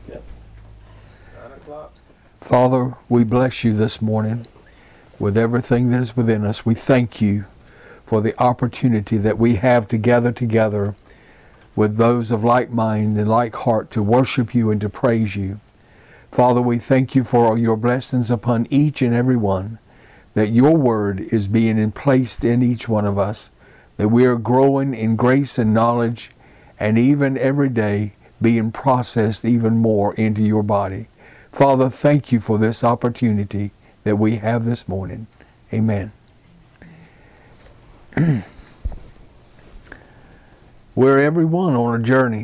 Yep. 9 o'clock. Father, we bless you this morning with everything that is within us. We thank you for the opportunity that we have to gather together with those of like mind and like heart to worship you and to praise you. Father, we thank you for your blessings upon each and every one, that your word is being placed in each one of us, that we are growing in grace and knowledge, and even every day being processed even more into your body. Father, thank you for this opportunity that we have this morning. Amen. We're everyone on a journey.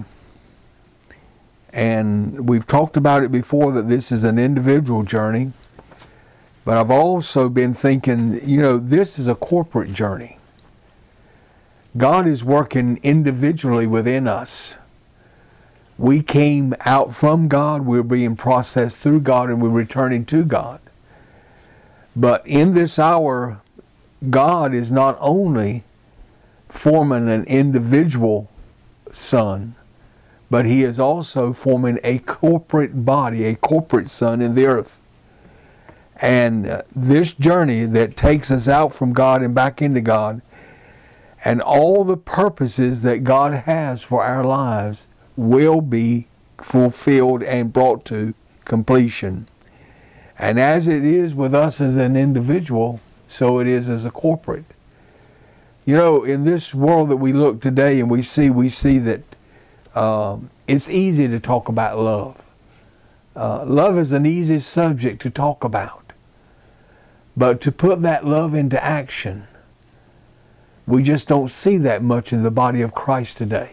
And we've talked about it before that this is an individual journey. But I've also been thinking, this is a corporate journey. God is working individually within us. We came out from God, we're being processed through God, and we're returning to God. But in this hour, God is not only forming an individual son, but He is also forming a corporate body, a corporate son in the earth. And this journey that takes us out from God and back into God, and all the purposes that God has for our lives will be fulfilled and brought to completion. And as it is with us as an individual, so it is as a corporate. In this world that we look today and we see that it's easy to talk about love. Love is an easy subject to talk about. But to put that love into action, we just don't see that much in the body of Christ today.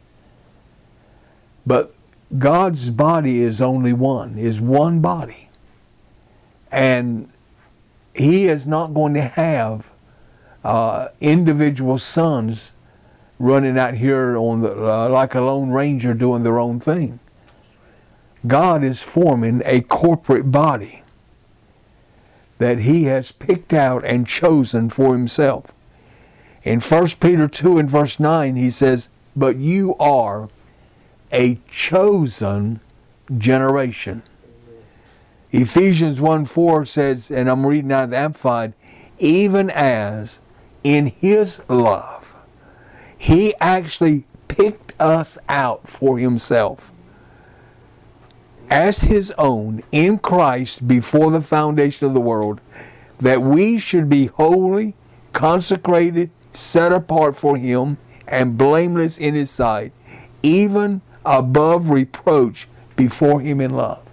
But God's body is only one, is one body. And He is not going to have individual sons running out here on like a lone ranger doing their own thing. God is forming a corporate body that He has picked out and chosen for Himself. In 1 Peter 2 and verse 9, he says, "But you are a chosen generation." Ephesians 1:4 says, and I'm reading out of the Amplified, "Even as in His love, He actually picked us out for Himself as His own in Christ before the foundation of the world, that we should be holy, consecrated, set apart for Him, and blameless in His sight, even above reproach before Him in love."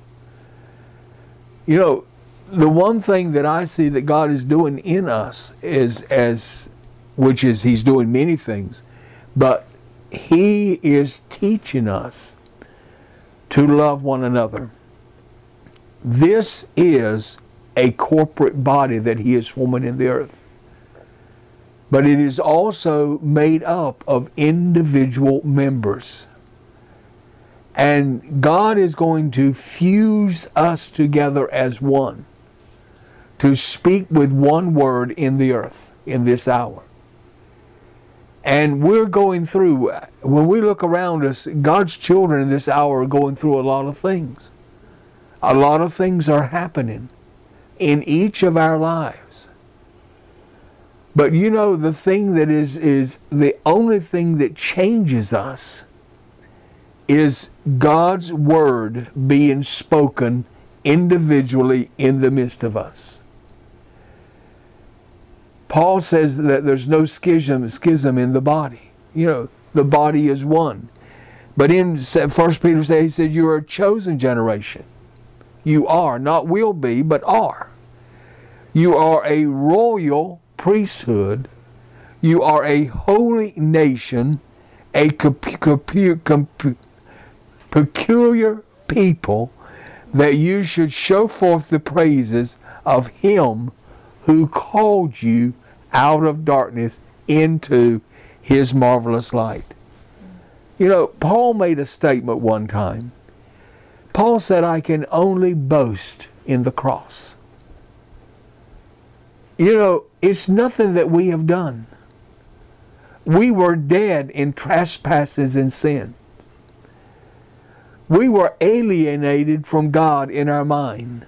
The one thing that I see that God is doing in us which is He's doing many things, but He is teaching us to love one another. This is a corporate body that He is forming in the earth. But it is also made up of individual members. And God is going to fuse us together as one, to speak with one word in the earth in this hour. And we're going through, when we look around us, God's children in this hour are going through a lot of things. A lot of things are happening in each of our lives. But the thing that is the only thing that changes us is God's Word being spoken individually in the midst of us. Paul says that there's no schism in the body. The body is one. But in 1 Peter says, he said, "You are a chosen generation." You are, not will be, but are. You are a royal priesthood. You are a holy nation, a peculiar people, that you should show forth the praises of Him who called you out of darkness into His marvelous light. Paul made a statement one time. Paul said, "I can only boast in the cross." It's nothing that we have done. We were dead in trespasses and sins. We were alienated from God in our mind.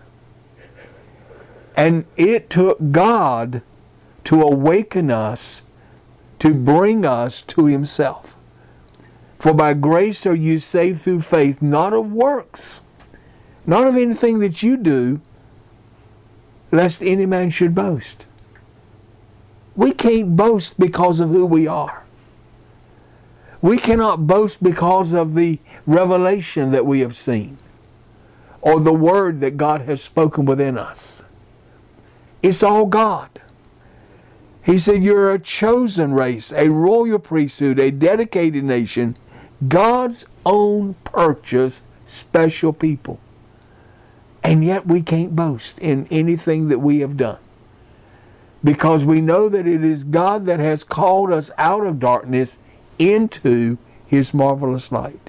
And it took God to awaken us, to bring us to Himself. For by grace are you saved through faith, not of works, not of anything that you do, lest any man should boast. We can't boast because of who we are. We cannot boast because of the revelation that we have seen, or the word that God has spoken within us. It's all God. He said, you're a chosen race, a royal priesthood, a dedicated nation, God's own purchased special people. And yet we can't boast in anything that we have done, because we know that it is God that has called us out of darkness into His marvelous light.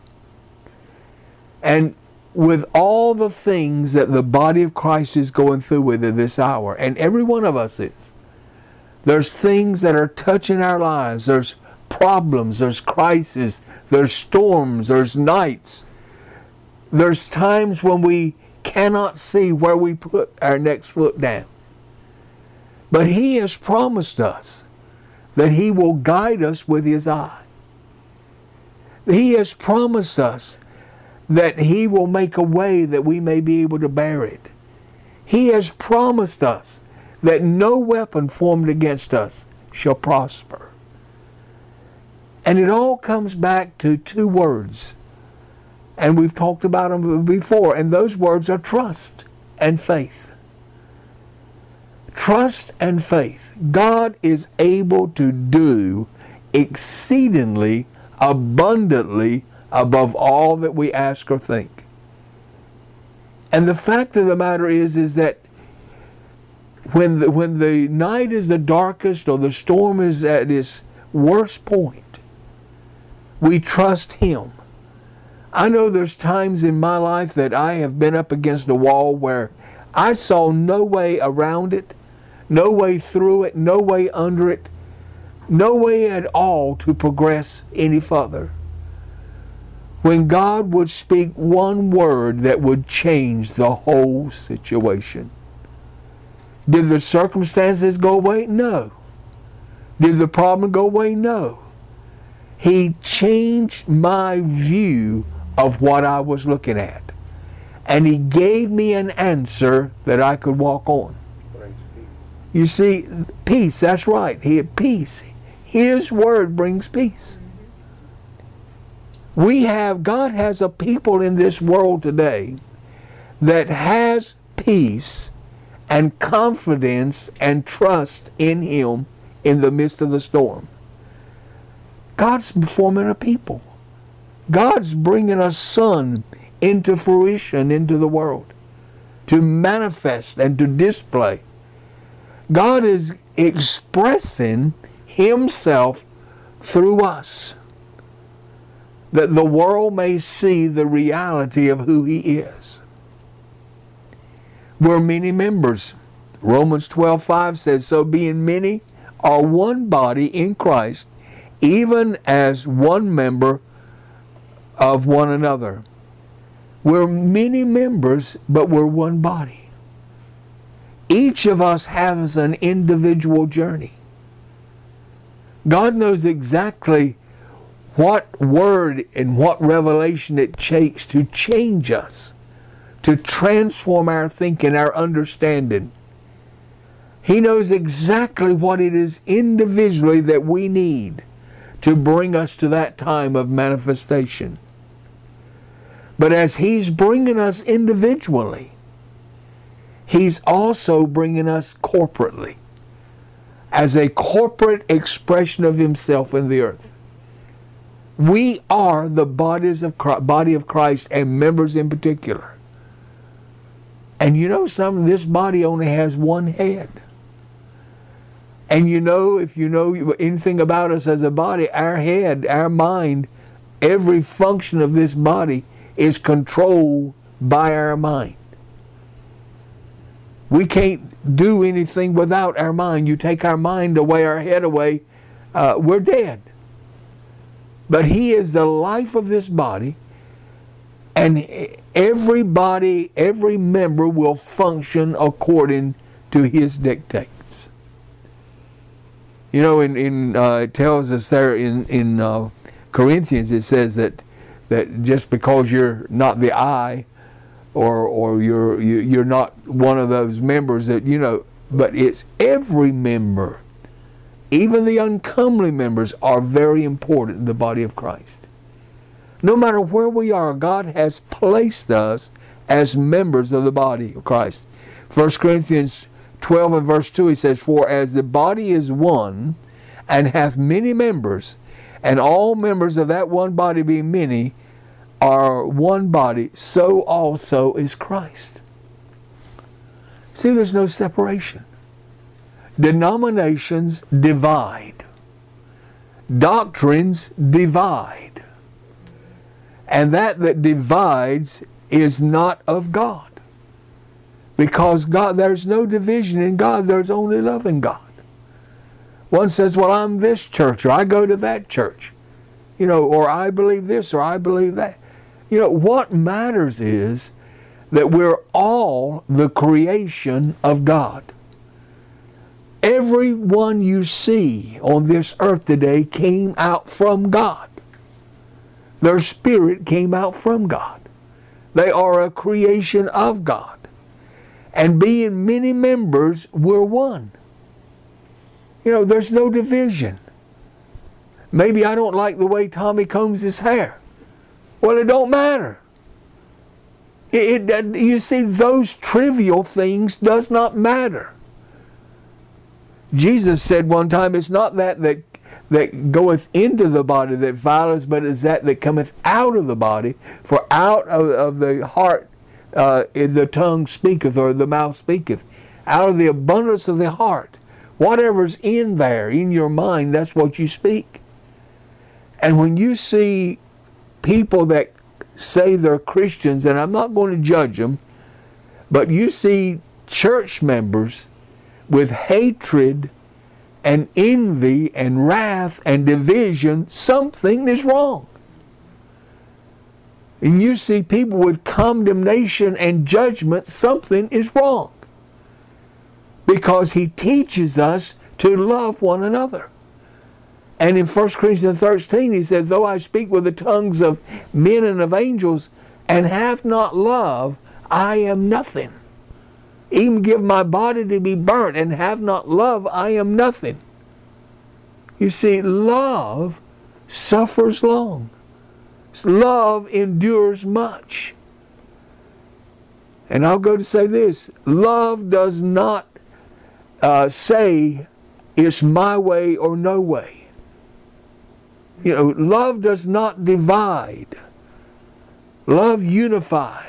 And with all the things that the body of Christ is going through with at this hour, and every one of us is, there's things that are touching our lives. There's problems, there's crises, there's storms, there's nights. There's times when we cannot see where we put our next foot down. But He has promised us that He will guide us with His eye. He has promised us that He will make a way that we may be able to bear it. He has promised us that no weapon formed against us shall prosper. And it all comes back to two words. And we've talked about them before. And those words are trust and faith. Trust and faith. God is able to do exceedingly, abundantly, above all that we ask or think. And the fact of the matter is that when the night is the darkest or the storm is at its worst point, we trust Him. I know there's times in my life that I have been up against a wall where I saw no way around it, no way through it, no way under it, no way at all to progress any further. When God would speak one word that would change the whole situation. Did the circumstances go away? No. Did the problem go away? No. He changed my view of what I was looking at. And He gave me an answer that I could walk on. You see, peace, that's right. He had peace. His word brings peace. God has a people in this world today that has peace and confidence and trust in Him in the midst of the storm. God's forming a people. God's bringing a Son into fruition into the world to manifest and to display. God is expressing Himself through us, that the world may see the reality of who He is. We're many members. Romans 12:5 says, so being many are one body in Christ, even as one member of one another. We're many members, but we're one body. Each of us has an individual journey. God knows exactly what word and what revelation it takes to change us, to transform our thinking, our understanding. He knows exactly what it is individually that we need to bring us to that time of manifestation. But as He's bringing us individually, He's also bringing us corporately, as a corporate expression of Himself in the earth. We are the body of Christ, and members in particular. And you know something? This body only has one head. And you know, if you know anything about us as a body, our head, our mind, every function of this body is controlled by our mind. We can't do anything without our mind. You take our mind away, our head away, we're dead. But He is the life of this body, And everybody, every member will function according to his dictates. You know, it tells us there in Corinthians, it says that just because you're not the eye, or you're not one of those members that, you know, but it's every member, even the uncomely members, are very important in the body of Christ. No matter where we are, God has placed us as members of the body of Christ. 1 Corinthians 12 and verse 2, he says, "For as the body is one, and hath many members, and all members of that one body being many, are one body, so also is Christ." See, there's no separation. Denominations divide. Doctrines divide. And that divides is not of God. Because God, there's no division in God, there's only love in God. One says, well, I'm this church, or I go to that church, you know, or I believe this, or I believe that. You know, what matters is that we're all the creation of God. Everyone you see on this earth today came out from God. Their spirit came out from God. They are a creation of God. And being many members, we're one. You know, there's no division. Maybe I don't like the way Tommy combs his hair. Well, it don't matter. You see, those trivial things does not matter. Jesus said one time, it's not that goeth into the body that violence, but is that cometh out of the body. For out of the heart the tongue speaketh, or the mouth speaketh. Out of the abundance of the heart. Whatever's in there, in your mind, that's what you speak. And when you see people that say they're Christians, and I'm not going to judge them, but you see church members with hatred and envy and wrath and division, something is wrong. And you see people with condemnation and judgment, something is wrong. Because he teaches us to love one another. And in 1 Corinthians 13, he says, though I speak with the tongues of men and of angels, and have not love, I am nothing. Even give my body to be burnt, and have not love, I am nothing. You see, love suffers long. Love endures much. And I'll go to say this. Love does not say it's my way or no way. You know, love does not divide. Love unifies.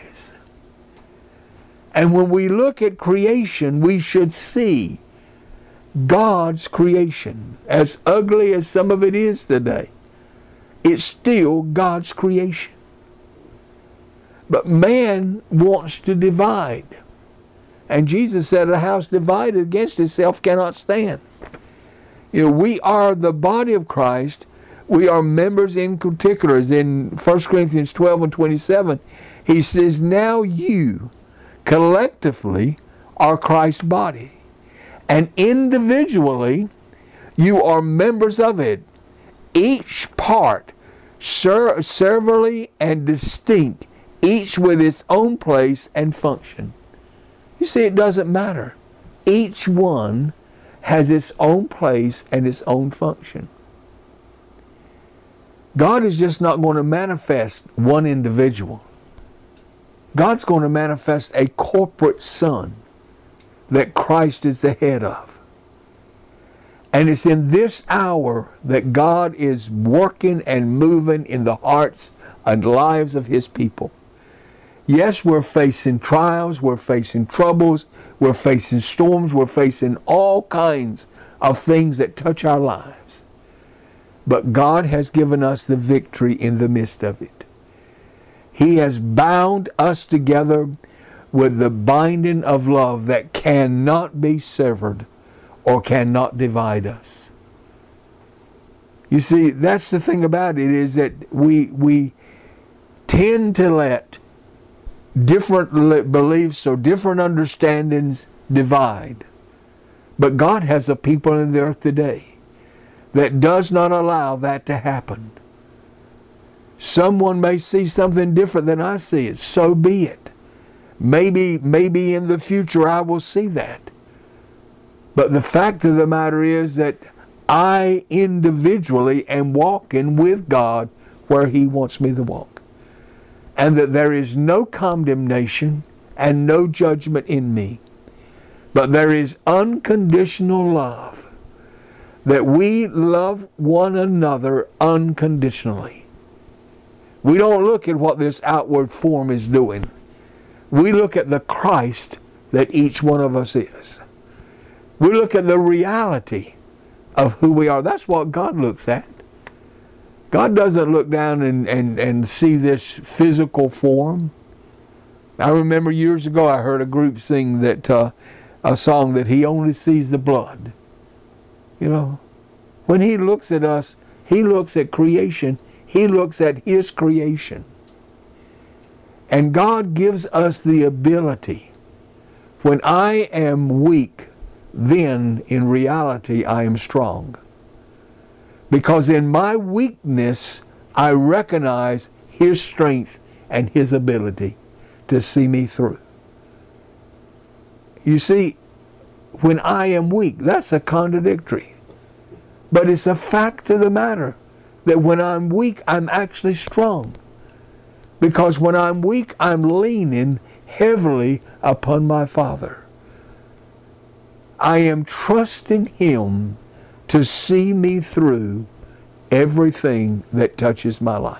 And when we look at creation, we should see God's creation. As ugly as some of it is today, it's still God's creation. But man wants to divide. And Jesus said, a house divided against itself cannot stand. You know, we are the body of Christ. We are members in particular. In 1 Corinthians 12 and 27, he says, now you collectively are Christ's body. And individually, you are members of it. Each part severally and distinct, each with its own place and function. You see, it doesn't matter. Each one has its own place and its own function. God is just not going to manifest one individual. God's going to manifest a corporate Son that Christ is the head of. And it's in this hour that God is working and moving in the hearts and lives of His people. Yes, we're facing trials, we're facing troubles, we're facing storms, we're facing all kinds of things that touch our lives. But God has given us the victory in the midst of it. He has bound us together with the binding of love that cannot be severed or cannot divide us. You see, that's the thing about it, is that we tend to let different beliefs or different understandings divide. But God has a people in the earth today that does not allow that to happen. Someone may see something different than I see it. So be it. Maybe in the future I will see that. But the fact of the matter is that I individually am walking with God where He wants me to walk. And that there is no condemnation and no judgment in me. But there is unconditional love. That we love one another unconditionally. We don't look at what this outward form is doing. We look at the Christ that each one of us is. We look at the reality of who we are. That's what God looks at. God doesn't look down and see this physical form. I remember years ago I heard a group sing that a song that He only sees the blood. You know, when He looks at us, He looks at creation. He looks at His creation. And God gives us the ability. When I am weak, then in reality I am strong. Because in my weakness, I recognize His strength and His ability to see me through. You see, when I am weak, that's a contradictory. But it's a fact of the matter that when I'm weak, I'm actually strong. Because when I'm weak, I'm leaning heavily upon my Father. I am trusting Him to see me through everything that touches my life.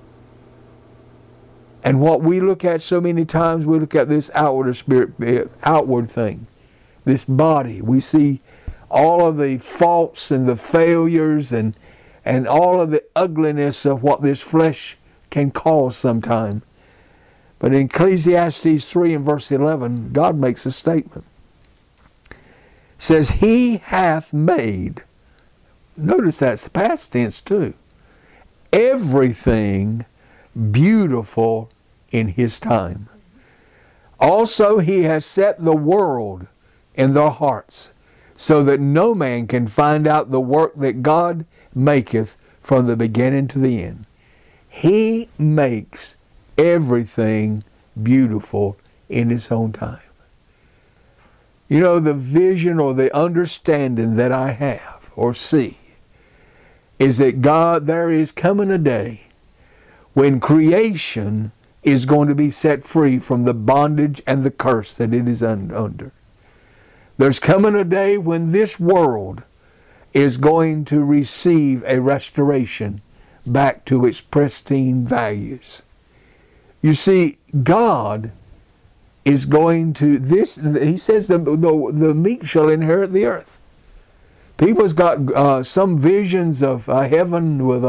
And what we look at so many times, we look at this outward thing, this body. We see all of the faults and the failures and all of the ugliness of what this flesh can cause sometime. But in Ecclesiastes 3 and verse 11, God makes a statement. It says, He hath made, notice that's past tense too, everything beautiful in His time. Also He has set the world in their hearts, so that no man can find out the work that God maketh from the beginning to the end. He makes everything beautiful in His own time. You know, the vision or the understanding that I have or see is that God, there is coming a day when creation is going to be set free from the bondage and the curse that it is under. There's coming a day when this world is going to receive a restoration back to its pristine values. You see, God is going to, He says the meek shall inherit the earth. People's got some visions of heaven with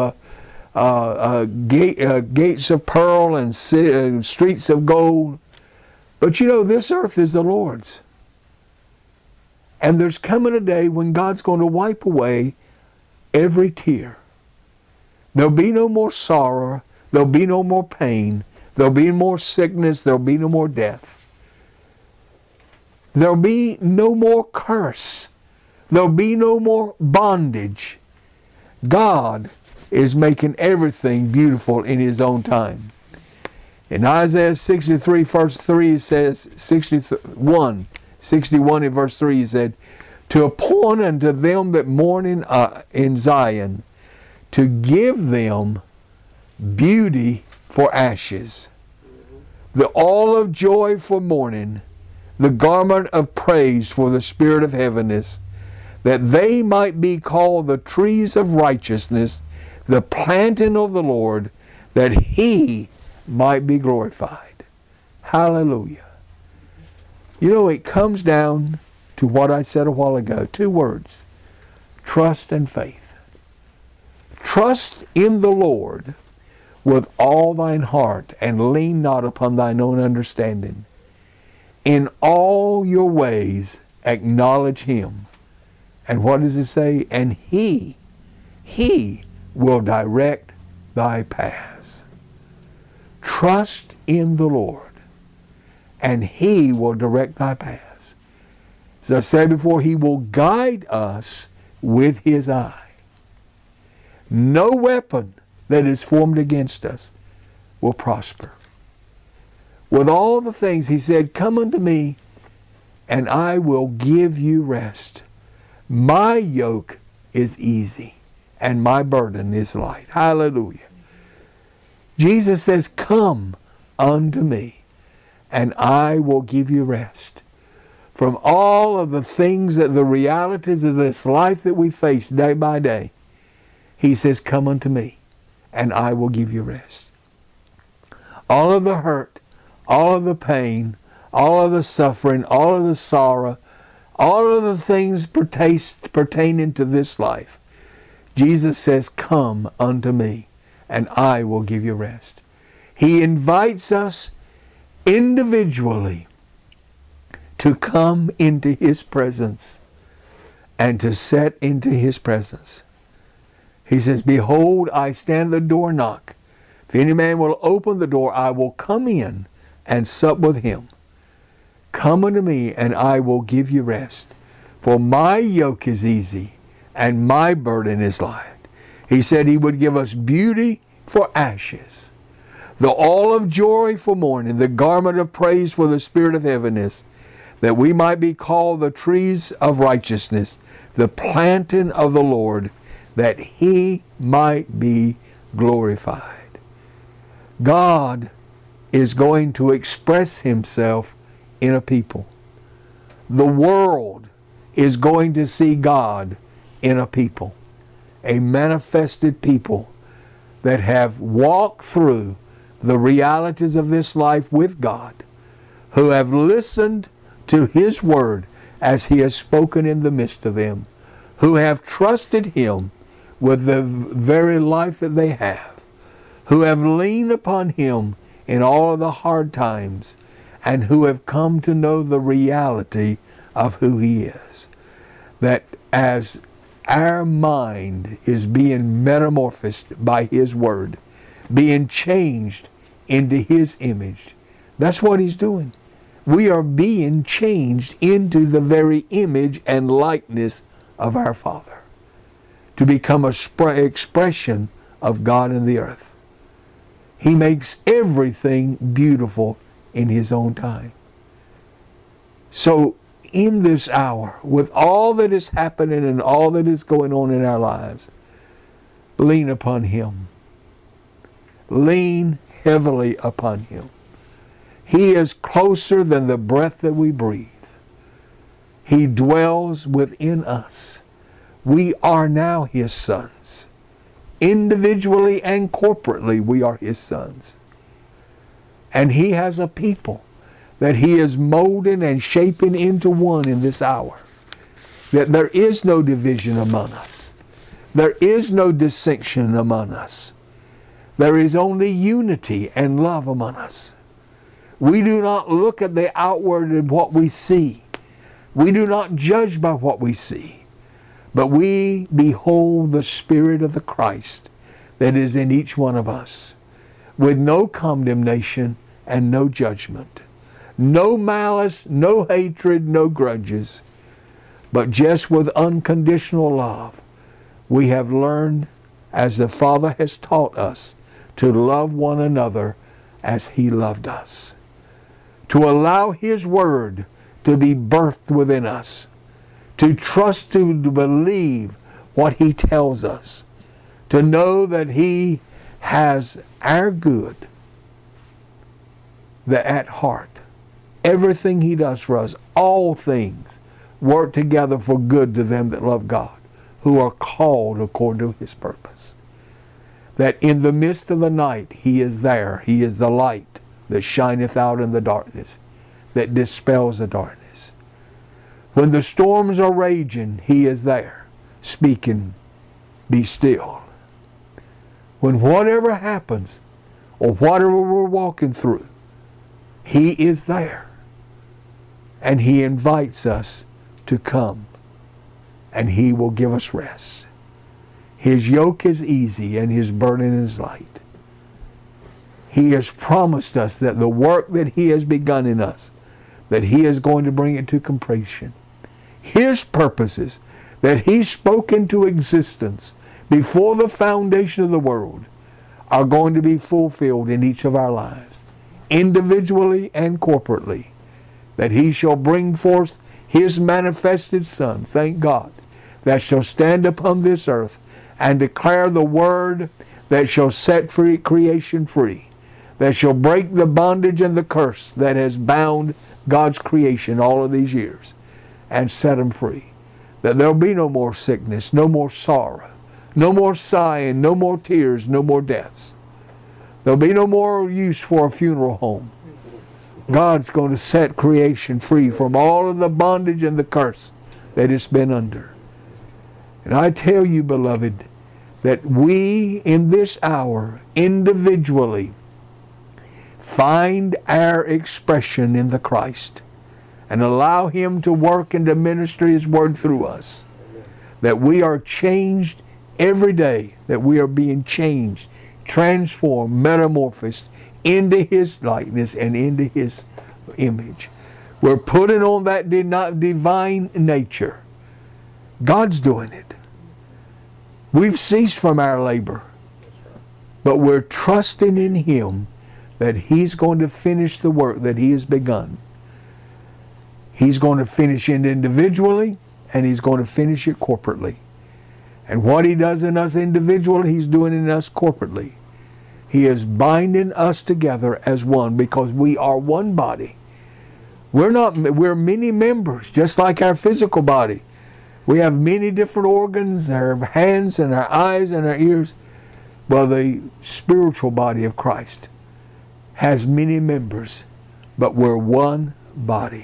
gates of pearl and streets of gold. But you know, this earth is the Lord's. And there's coming a day when God's going to wipe away every tear. There'll be no more sorrow. There'll be no more pain. There'll be no more sickness. There'll be no more death. There'll be no more curse. There'll be no more bondage. God is making everything beautiful in His own time. In Isaiah 63 verse 3 it says, 61 in verse 3 He said, to appoint unto them that mourn in Zion, to give them beauty for ashes, the oil of joy for mourning, the garment of praise for the spirit of heaviness, that they might be called the trees of righteousness, the planting of the Lord, that He might be glorified. Hallelujah. You know, it comes down to what I said a while ago. 2 words. Trust and faith. Trust in the Lord with all thine heart, and lean not upon thine own understanding. In all your ways acknowledge Him. And what does it say? And He will direct thy paths. Trust in the Lord. and He will direct thy paths. As I said before, He will guide us with His eye. No weapon that is formed against us will prosper. With all the things, He said, come unto me, and I will give you rest. My yoke is easy, and my burden is light. Hallelujah. Jesus says, come unto me, and I will give you rest. From all of the things, that the realities of this life that we face day by day, He says, come unto me, and I will give you rest. All of the hurt, all of the pain, all of the suffering, all of the sorrow, all of the things pertaining to this life, Jesus says, come unto me, and I will give you rest. He invites us individually to come into His presence and to set into His presence. He says, behold, I stand at the door and knock. If any man will open the door, I will come in and sup with him. Come unto me, and I will give you rest. For my yoke is easy, and my burden is light. He said He would give us beauty for ashes, the oil of joy for mourning, the garment of praise for the spirit of heaviness, that we might be called the trees of righteousness, the planting of the Lord, that He might be glorified. God is going to express Himself in a people. The world is going to see God in a people. A manifested people that have walked through the realities of this life with God, who have listened to His Word as He has spoken in the midst of them, who have trusted Him with the very life that they have, who have leaned upon Him in all of the hard times, and who have come to know the reality of who He is. That as our mind is being metamorphosed by His Word, being changed into His image, that's what He's doing. We are being changed into the very image and likeness of our Father, to become an expression of God in the earth. He makes everything beautiful in His own time. So in this hour, with all that is happening and all that is going on in our lives, lean upon Him. Lean heavily upon Him. He is closer than the breath that we breathe. He dwells within us. We are now His sons. Individually and corporately, we are His sons. And He has a people that He is molding and shaping into one in this hour. That there is no division among us. There is no distinction among us. There is only unity and love among us. We do not look at the outward and what we see. We do not judge by what we see. But we behold the Spirit of the Christ that is in each one of us, with no condemnation and no judgment. No malice, no hatred, no grudges, but just with unconditional love. We have learned, as the Father has taught us, to love one another as He loved us. To allow His Word to be birthed within us. To trust, to believe what He tells us. To know that He has our good at heart. Everything He does for us, all things, work together for good to them that love God, who are called according to His purpose. That in the midst of the night He is there. He is the light that shineth out in the darkness, that dispels the darkness. When the storms are raging, He is there, speaking, be still. When whatever happens, or whatever we're walking through, He is there. And He invites us to come, and He will give us rest. His yoke is easy, and His burden is light. He has promised us that the work that He has begun in us, that He is going to bring it to completion. His purposes that He spoke into existence before the foundation of the world are going to be fulfilled in each of our lives, individually and corporately. That He shall bring forth His manifested Son, thank God, that shall stand upon this earth and declare the word that shall set free creation free, that shall break the bondage and the curse that has bound God's creation all of these years, and set them free. That there'll be no more sickness, no more sorrow, no more sighing, no more tears, no more deaths. There'll be no more use for a funeral home. God's going to set creation free from all of the bondage and the curse that it's been under. And I tell you, beloved, that we in this hour individually find our expression in the Christ and allow Him to work and to minister His word through us. That we are changed every day, that we are being changed, transformed, metamorphosed into His likeness and into His image. We're putting on that divine nature. God's doing it. We've ceased from our labor, but we're trusting in Him that He's going to finish the work that He has begun. He's going to finish it individually, and He's going to finish it corporately. And what He does in us individually, He's doing in us corporately. He is binding us together as one, because we are one body. We're many members, just like our physical body. We have many different organs, our hands and our eyes and our ears. Well, the spiritual body of Christ has many members, but we're one body.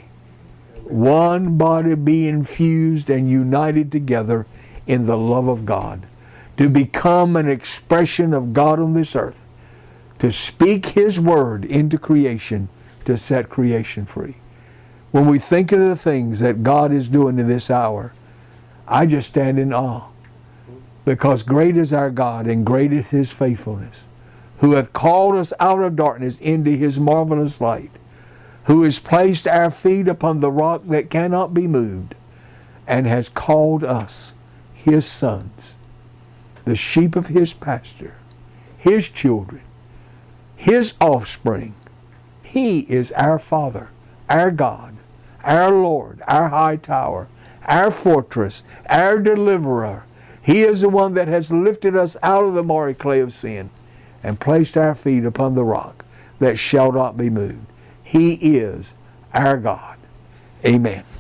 One body being fused and united together in the love of God, to become an expression of God on this earth, to speak His word into creation, to set creation free. When we think of the things that God is doing in this hour, I just stand in awe, because great is our God and great is His faithfulness, who hath called us out of darkness into His marvelous light, who has placed our feet upon the rock that cannot be moved, and has called us His sons, the sheep of His pasture, His children, His offspring. He is our Father, our God, our Lord, our high tower, our fortress, our deliverer. He is the one that has lifted us out of the miry clay of sin and placed our feet upon the rock that shall not be moved. He is our God. Amen.